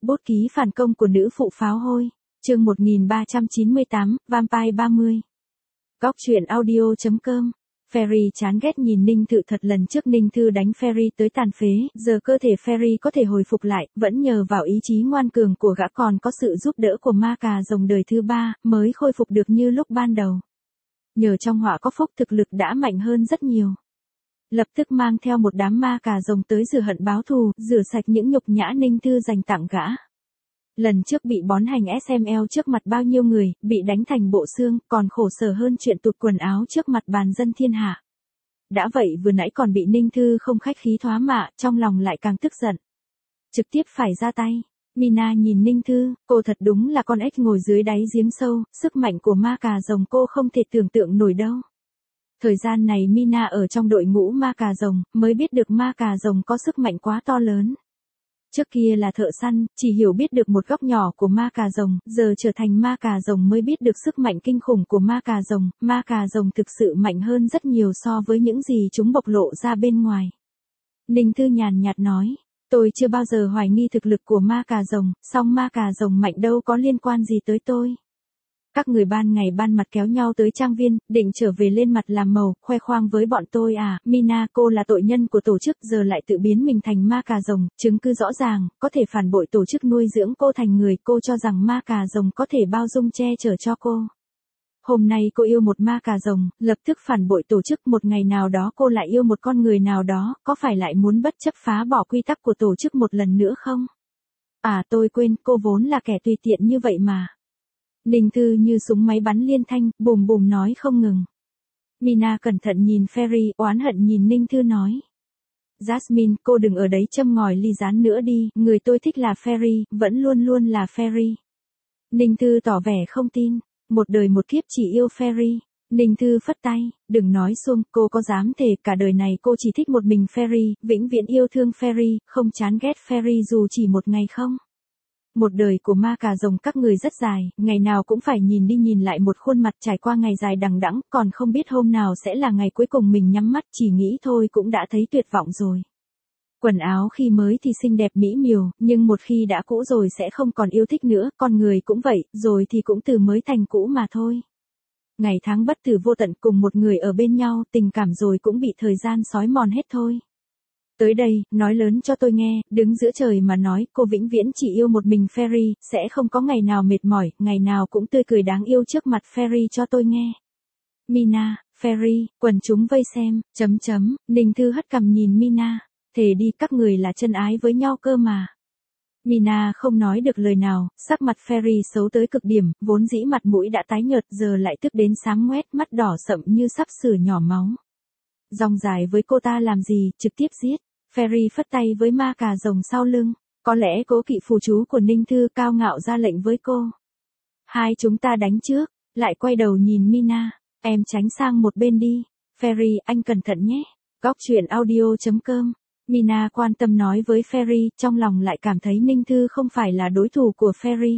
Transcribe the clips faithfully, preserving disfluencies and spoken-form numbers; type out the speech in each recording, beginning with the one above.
Bút ký phản công của nữ phụ pháo hôi. Chương một nghìn ba trăm chín mươi tám, Vampire ba mươi. Góc truyện audio chấm com. Fairy chán ghét nhìn Ninh Thư thật, lần trước Ninh Thư đánh Fairy tới tàn phế, giờ cơ thể Fairy có thể hồi phục lại, vẫn nhờ vào ý chí ngoan cường của gã còn có sự giúp đỡ của ma cà rồng đời thứ ba, mới khôi phục được như lúc ban đầu. Nhờ trong họa có phúc, thực lực đã mạnh hơn rất nhiều. Lập tức mang theo một đám ma cà rồng tới rửa hận báo thù, rửa sạch những nhục nhã Ninh Thư dành tặng gã. Lần trước bị bón hành ét em lờ trước mặt bao nhiêu người, bị đánh thành bộ xương, còn khổ sở hơn chuyện tụt quần áo trước mặt bàn dân thiên hạ. Đã vậy vừa nãy còn bị Ninh Thư không khách khí thoá mạ, trong lòng lại càng tức giận. Trực tiếp phải ra tay. Mina nhìn Ninh Thư, cô thật đúng là con ếch ngồi dưới đáy giếng sâu, sức mạnh của ma cà rồng cô không thể tưởng tượng nổi đâu. Thời gian này Mina ở trong đội ngũ ma cà rồng, mới biết được ma cà rồng có sức mạnh quá to lớn. Trước kia là thợ săn, chỉ hiểu biết được một góc nhỏ của ma cà rồng, giờ trở thành ma cà rồng mới biết được sức mạnh kinh khủng của ma cà rồng. Ma cà rồng thực sự mạnh hơn rất nhiều so với những gì chúng bộc lộ ra bên ngoài. Ninh Thư nhàn nhạt nói, tôi chưa bao giờ hoài nghi thực lực của ma cà rồng, song ma cà rồng mạnh đâu có liên quan gì tới tôi. Các người ban ngày ban mặt kéo nhau tới trang viên, định trở về lên mặt làm màu, khoe khoang với bọn tôi à. Mina, cô là tội nhân của tổ chức, giờ lại tự biến mình thành ma cà rồng, chứng cứ rõ ràng, có thể phản bội tổ chức nuôi dưỡng cô thành người. Cô cho rằng ma cà rồng có thể bao dung che chở cho cô. Hôm nay cô yêu một ma cà rồng, lập tức phản bội tổ chức, một ngày nào đó cô lại yêu một con người nào đó, có phải lại muốn bất chấp phá bỏ quy tắc của tổ chức một lần nữa không? À, tôi quên, cô vốn là kẻ tùy tiện như vậy mà. Ninh Thư như súng máy bắn liên thanh, bùm bùm nói không ngừng. Mina cẩn thận nhìn Fairy, oán hận nhìn Ninh Thư nói. Jasmine, cô đừng ở đấy châm ngòi ly gián nữa đi, người tôi thích là Fairy, vẫn luôn luôn là Fairy. Ninh Thư tỏ vẻ không tin, một đời một kiếp chỉ yêu Fairy. Ninh Thư phất tay, đừng nói xuông, cô có dám thề cả đời này cô chỉ thích một mình Fairy, vĩnh viễn yêu thương Fairy, không chán ghét Fairy dù chỉ một ngày không? Một đời của ma cà rồng các người rất dài, ngày nào cũng phải nhìn đi nhìn lại một khuôn mặt, trải qua ngày dài đằng đẵng, còn không biết hôm nào sẽ là ngày cuối cùng mình nhắm mắt, chỉ nghĩ thôi cũng đã thấy tuyệt vọng rồi. Quần áo khi mới thì xinh đẹp mỹ miều, nhưng một khi đã cũ rồi sẽ không còn yêu thích nữa, con người cũng vậy, rồi thì cũng từ mới thành cũ mà thôi. Ngày tháng bất tử vô tận, cùng một người ở bên nhau, tình cảm rồi cũng bị thời gian xói mòn hết thôi. Tới đây, nói lớn cho tôi nghe, đứng giữa trời mà nói, cô vĩnh viễn chỉ yêu một mình Fairy, sẽ không có ngày nào mệt mỏi, ngày nào cũng tươi cười đáng yêu trước mặt Fairy cho tôi nghe. Mina, Fairy, quần chúng vây xem, chấm chấm, Ninh Thư hất cằm nhìn Mina, thề đi các người là chân ái với nhau cơ mà. Mina không nói được lời nào, sắc mặt Fairy xấu tới cực điểm, vốn dĩ mặt mũi đã tái nhợt giờ lại tức đến xám ngoét, mắt đỏ sậm như sắp sửa nhỏ máu. Dòng dài với cô ta làm gì, trực tiếp giết. Fairy phất tay với ma cà rồng sau lưng. Có lẽ cố kỵ phù chú của Ninh Thư cao ngạo ra lệnh với cô. Hai chúng ta đánh trước, lại quay đầu nhìn Mina. Em tránh sang một bên đi. Fairy, anh cẩn thận nhé. Góc truyện audio chấm com. Mina quan tâm nói với Fairy, trong lòng lại cảm thấy Ninh Thư không phải là đối thủ của Fairy.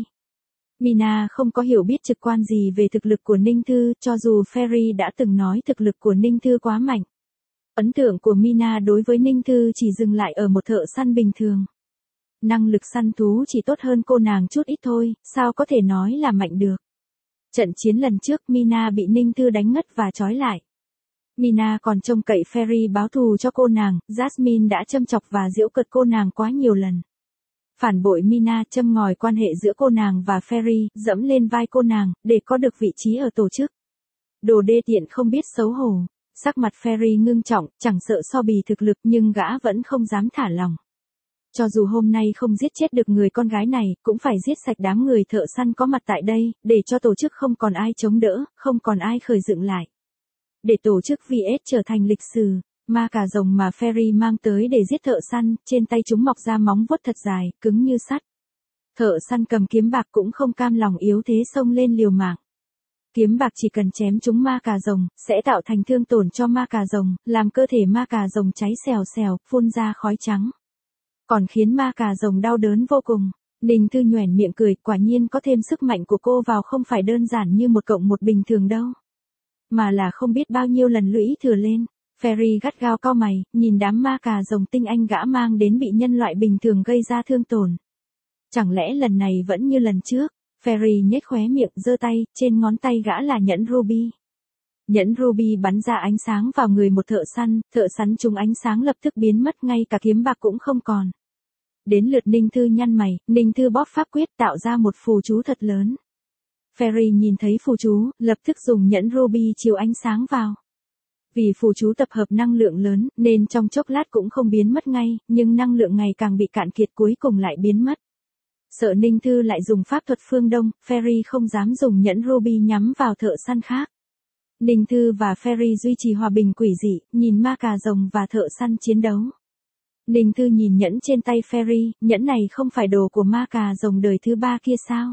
Mina không có hiểu biết trực quan gì về thực lực của Ninh Thư, cho dù Fairy đã từng nói thực lực của Ninh Thư quá mạnh. Ấn tượng của Mina đối với Ninh Thư chỉ dừng lại ở một thợ săn bình thường. Năng lực săn thú chỉ tốt hơn cô nàng chút ít thôi, sao có thể nói là mạnh được. Trận chiến lần trước Mina bị Ninh Thư đánh ngất và trói lại. Mina còn trông cậy Fairy báo thù cho cô nàng, Jasmine đã châm chọc và giễu cợt cô nàng quá nhiều lần. Phản bội Mina, châm ngòi quan hệ giữa cô nàng và Fairy, dẫm lên vai cô nàng, để có được vị trí ở tổ chức. Đồ đê tiện không biết xấu hổ. Sắc mặt Fairy ngưng trọng, chẳng sợ so bì thực lực nhưng gã vẫn không dám thả lòng. Cho dù hôm nay không giết chết được người con gái này, cũng phải giết sạch đám người thợ săn có mặt tại đây, để cho tổ chức không còn ai chống đỡ, không còn ai khởi dựng lại. Để tổ chức vê ét trở thành lịch sử, ma cà rồng mà Fairy mang tới để giết thợ săn, trên tay chúng mọc ra móng vuốt thật dài, cứng như sắt. Thợ săn cầm kiếm bạc cũng không cam lòng yếu thế xông lên liều mạng. Kiếm bạc chỉ cần chém trúng ma cà rồng, sẽ tạo thành thương tổn cho ma cà rồng, làm cơ thể ma cà rồng cháy xèo xèo, phun ra khói trắng. Còn khiến ma cà rồng đau đớn vô cùng. Ninh Thư nhoẻn miệng cười, quả nhiên có thêm sức mạnh của cô vào không phải đơn giản như một cộng một bình thường đâu. Mà là không biết bao nhiêu lần lũy thừa lên. Fairy gắt gao cau mày, nhìn đám ma cà rồng tinh anh gã mang đến bị nhân loại bình thường gây ra thương tổn. Chẳng lẽ lần này vẫn như lần trước? Ferry nhếch khóe miệng, giơ tay, trên ngón tay gã là nhẫn ruby. Nhẫn ruby bắn ra ánh sáng vào người một thợ săn, thợ săn trúng ánh sáng lập tức biến mất, ngay cả kiếm bạc cũng không còn. Đến lượt Ninh Thư nhăn mày, Ninh Thư bóp pháp quyết tạo ra một phù chú thật lớn. Ferry nhìn thấy phù chú, lập tức dùng nhẫn ruby chiếu ánh sáng vào. Vì phù chú tập hợp năng lượng lớn, nên trong chốc lát cũng không biến mất ngay, nhưng năng lượng ngày càng bị cạn kiệt, cuối cùng lại biến mất. Sợ Ninh Thư lại dùng pháp thuật phương Đông, Ferry không dám dùng nhẫn ruby nhắm vào thợ săn khác. Ninh Thư và Ferry duy trì hòa bình quỷ dị, nhìn ma cà rồng và thợ săn chiến đấu. Ninh Thư nhìn nhẫn trên tay Ferry, nhẫn này không phải đồ của ma cà rồng đời thứ ba kia sao?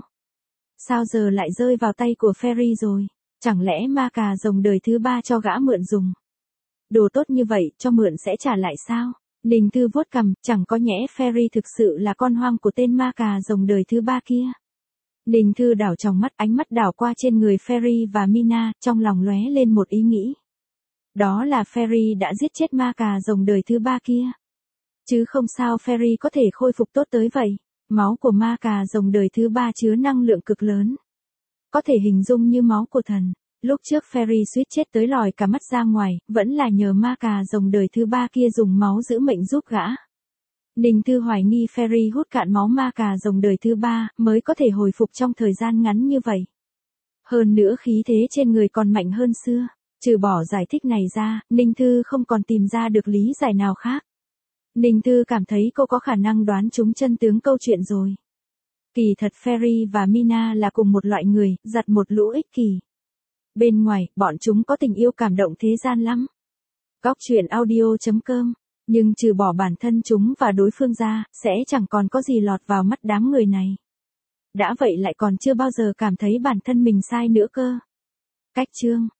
Sao giờ lại rơi vào tay của Ferry rồi? Chẳng lẽ ma cà rồng đời thứ ba cho gã mượn dùng? Đồ tốt như vậy, cho mượn sẽ trả lại sao? Ninh Thư vuốt cằm, chẳng có nhẽ Ferry thực sự là con hoang của tên ma cà rồng đời thứ ba kia. Ninh Thư đảo trong mắt, ánh mắt đảo qua trên người Ferry và Mina, trong lòng lóe lên một ý nghĩ. Đó là Ferry đã giết chết ma cà rồng đời thứ ba kia. Chứ không sao Ferry có thể khôi phục tốt tới vậy. Máu của ma cà rồng đời thứ ba chứa năng lượng cực lớn. Có thể hình dung như máu của thần. Lúc trước Ferry suýt chết tới lòi cả mắt ra ngoài, vẫn là nhờ ma cà rồng đời thứ ba kia dùng máu giữ mệnh giúp gã. Ninh Thư hoài nghi Ferry hút cạn máu ma cà rồng đời thứ ba, mới có thể hồi phục trong thời gian ngắn như vậy. Hơn nữa khí thế trên người còn mạnh hơn xưa. Trừ bỏ giải thích này ra, Ninh Thư không còn tìm ra được lý giải nào khác. Ninh Thư cảm thấy cô có khả năng đoán trúng chân tướng câu chuyện rồi. Kỳ thật Ferry và Mina là cùng một loại người, giặt một lũ ích kỷ. Bên ngoài, bọn chúng có tình yêu cảm động thế gian lắm. Góc truyện audio chấm com. Nhưng trừ bỏ bản thân chúng và đối phương ra, sẽ chẳng còn có gì lọt vào mắt đám người này. Đã vậy lại còn chưa bao giờ cảm thấy bản thân mình sai nữa cơ. Cách chương